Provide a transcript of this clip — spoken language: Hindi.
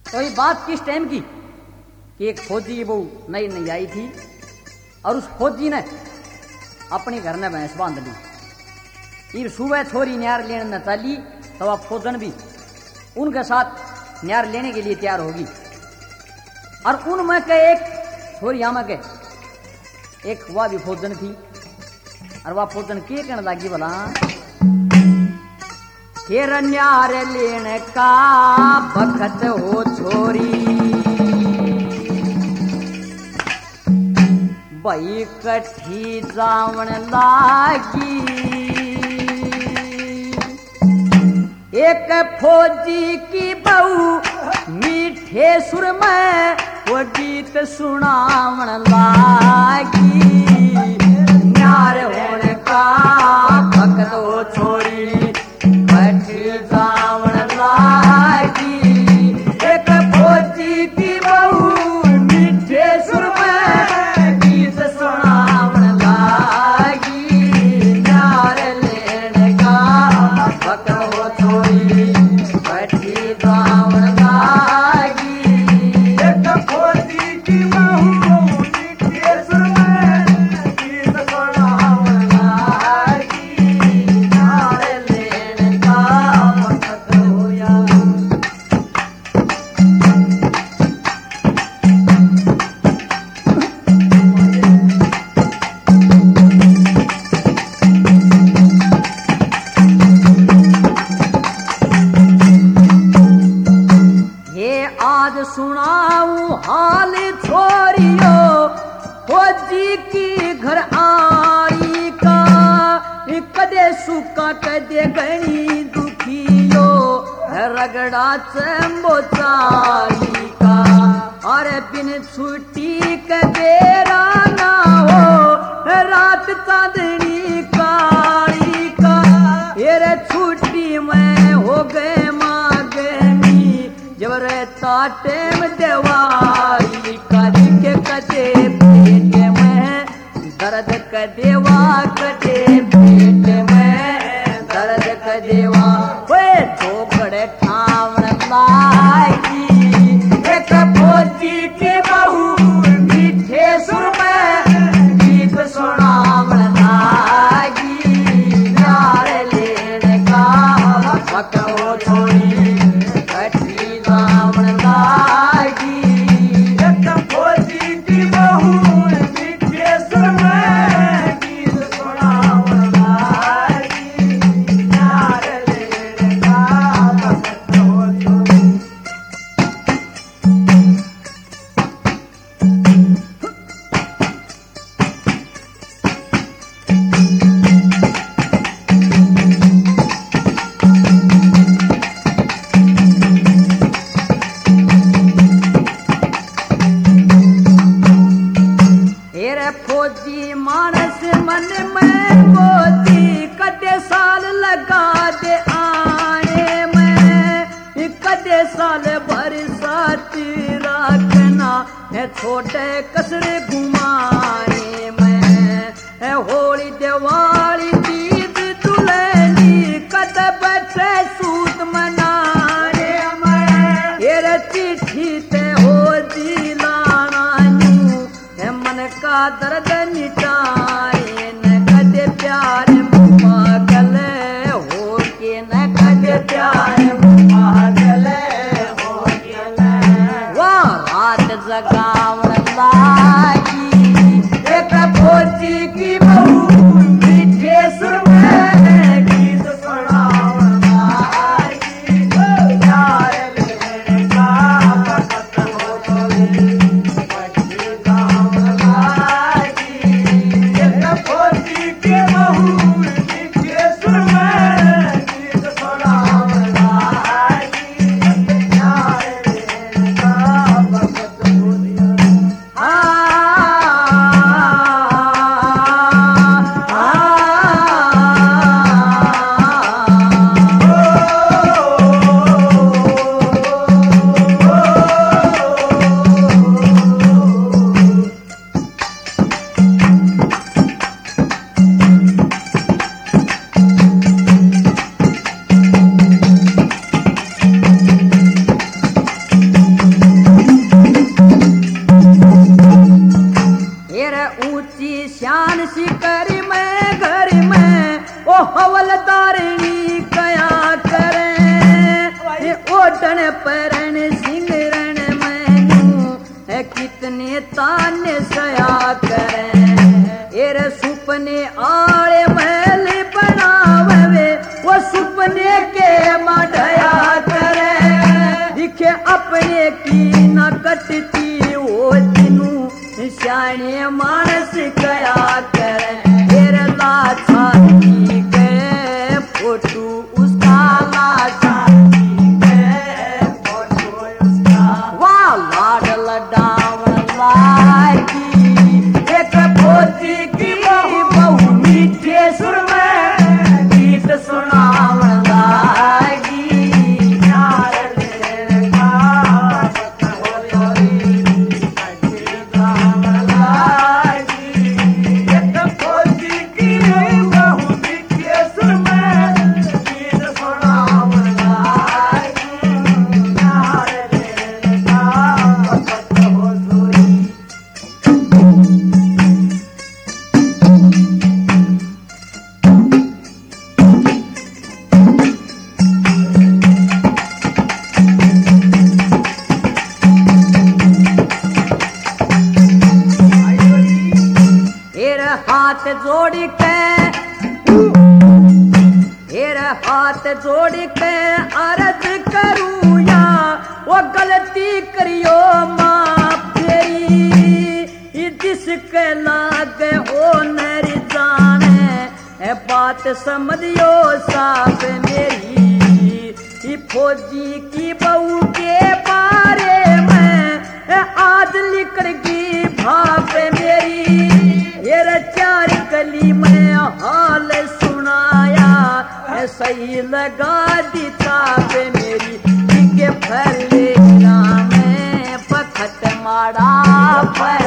तो ये बात किस टाइम की कि एक फौजी वो नई नई आई थी और उस फौजी ने अपने घर में भैंस बांध ली। फिर सुबह छोरी न्यार लेने न चली तो अब फौजन भी उनके साथ न्यार लेने के लिए तैयार होगी। और उनमें के एक छोरिया में के एक वह भी फौजन थी और वह फौजन के कहने लगी भला फिर न्यार लेने का बखत हो छोरी बई कठी जावन लागी। एक फौजी की बहू मीठे सुर में वो गीत सुनावन लागी। न्यार होने का बखत हो छोरी कठी जावन लागी। एक फौजी की बहू मीठे सुर में गीत सुनावन लागी। न्यार लेने का बखत हो छोरी कठी जावन लागी। एक फौजी की बहू मीठे सुर में गीत सुनावन लागी। न्यार लेने का बखत होया। ये आज सुनाऊं हाल छोरियो फौजी की घर आरी का। कदे सुखा कदे गणी दुखियो रगड़ा चंबोचारी का। अरे बिन छुट्टी के बेरा ना हो रात चांदनी काली का। ये छुट्टी में हो गए मांगनी जब रहता टेम देवारी कदी के कदे पेट में दर्द कदेवा कदे पेट में दर्द कदेवा वे झोपड़े ठावन लागी। एक फौजी की बहू मीठे सुर में गीत सुनावन लागी। न्यार लेने का बखत हो छोरी कठी जावन लागी। एक फौजी की बहू मीठे सुर में गीत सुनावन लागी। न्यार लेने का बखत हो छोरी। तेरे फौजी मानस मन में मोती कदे साल लगा दे आने में। कदे साल भर साथी रखना है छोटे कसरे घुमाने में। है होली दिवाली तीज दुल्हनी कद बैठे सूत मनाने में। ये चिट्ठी ते हो दिलाना यूं है मन का दर्द मिटाए। न कदे प्यार पागल हो के न कदे प्यार पागल हो के वाह रात जगावन लागी। एक फौजी की बहू मीठे सुर में गीत सुनावन लागी। न्यार लेने का बखत हो छोरी कठी जावन लागी। ओढ़न परन सिंगरन मैनू कितने ताने सया करें एरे सुपने आले महल बनावे वो सुपने के मढ़या करे दिखे अपने की न कटती वो दिनू सियाने मानस कया करे एरे लाछा के फोटू उसका लाछा के फोटू उसका वाह लाड लडावन लागी एक पोती की बहु मीठे सुर में गीत सुनावन लागी हाथ जोड़ के हाथ जोड़ के अर्ज करूँ या वो गलती करियो माँ फेरी जिसके लागे ओ नर जाने बात समझियो साफ मेरी फौजी की बहू के बारे में आज लिखड़ की भाप मेरी ये चार कली में हाल सुनाया सही लगा दी ताप मेरी के फले में पखत मारा